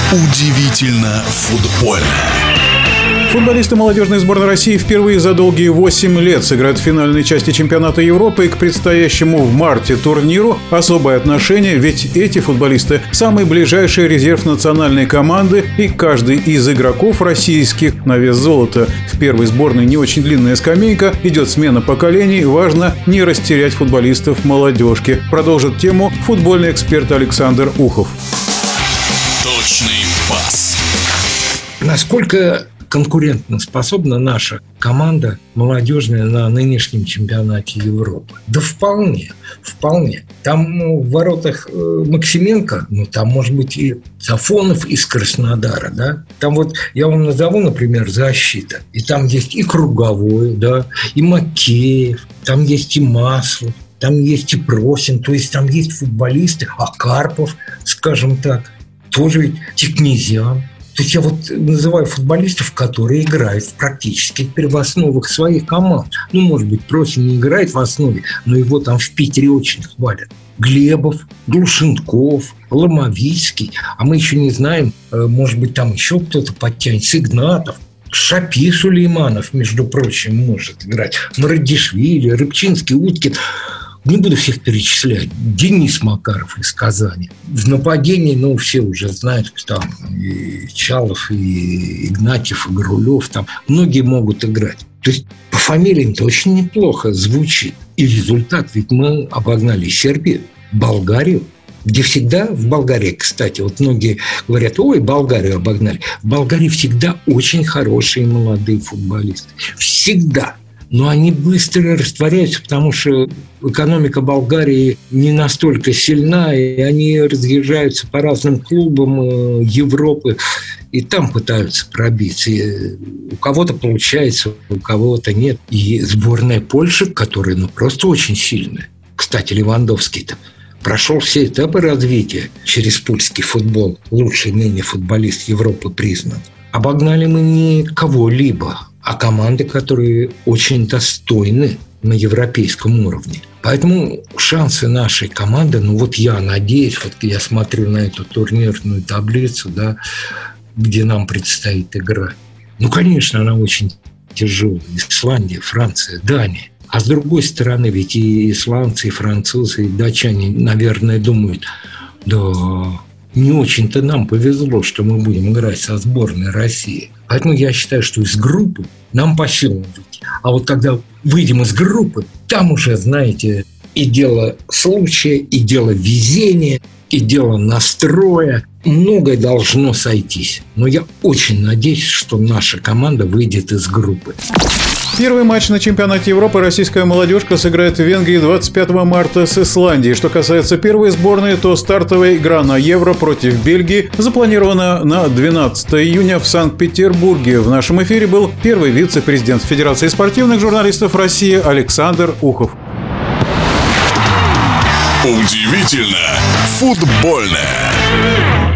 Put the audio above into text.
Удивительно футбольно. Футболисты молодежной сборной России впервые за долгие 8 лет сыграют в финальной части чемпионата Европы, и к предстоящему в марте турниру особое отношение, ведь эти футболисты – самый ближайший резерв национальной команды, и каждый из игроков российских на вес золота. В первой сборной не очень длинная скамейка, идет смена поколений, важно не растерять футболистов молодежки. Продолжит тему футбольный эксперт Александр Ухов. Точный пас. Насколько конкурентоспособна наша команда молодежная на нынешнем чемпионате Европы? Да вполне. Там в воротах Максименко, там может быть и Сафонов из Краснодара, да? Там вот я вам назову, например, защита. И там есть и Круговой, да, и Макеев, там есть и Маслов, там есть и Просин, то есть там есть футболисты, а Карпов, скажем так, тоже ведь Тикнезян. То есть я вот называю футболистов, которые играют практически теперь в основах своих команд. Может быть, Просин не играет в основе, но его там в Питере очень хвалят. Глебов, Глушенков, Ломовицкий. А мы еще не знаем, может быть, там еще кто-то подтянется. Игнатов. Шапи Сулейманов, между прочим, может играть. Марадишвили, Рыбчинский, Уткин. Не буду всех перечислять. Денис Макаров из Казани. В нападении, все уже знают, там и Чалов, и Игнатьев, и Горулев. Там многие могут играть. То есть по фамилиям-то очень неплохо звучит. И результат, ведь мы обогнали Сербию, Болгарию, где всегда, в Болгарии, кстати, вот многие говорят, Болгарию обогнали. В Болгарии всегда очень хорошие молодые футболисты. Всегда. Но они быстро растворяются, потому что экономика Болгарии не настолько сильна, и они разъезжаются по разным клубам Европы, и там пытаются пробиться. И у кого-то получается, у кого-то нет. И сборная Польши, которая просто очень сильная. Кстати, Левандовский-то прошел все этапы развития через польский футбол. Лучший ныне футболист Европы признан. Обогнали мы не кого-либо, а команды, которые очень достойны на европейском уровне. Поэтому шансы нашей команды, я надеюсь, я смотрю на эту турнирную таблицу, да, где нам предстоит играть. Конечно, она очень тяжелая. Исландия, Франция, Дания. А с другой стороны, ведь и исландцы, и французы, и датчане, наверное, думают, не очень-то нам повезло, что мы будем играть со сборной России. Поэтому я считаю, что из группы нам по силам выйти. А вот когда выйдем из группы, там уже, знаете, и дело случая, и дело везения, и дело настроя. Многое должно сойтись. Но я очень надеюсь, что наша команда выйдет из группы. Первый матч на чемпионате Европы российская молодежка сыграет в Венгрии 25 марта с Исландией. Что касается первой сборной, то стартовая игра на Евро против Бельгии запланирована на 12 июня в Санкт-Петербурге. В нашем эфире был первый вице-президент Федерации спортивных журналистов России Александр Ухов. Удивительно футбольное.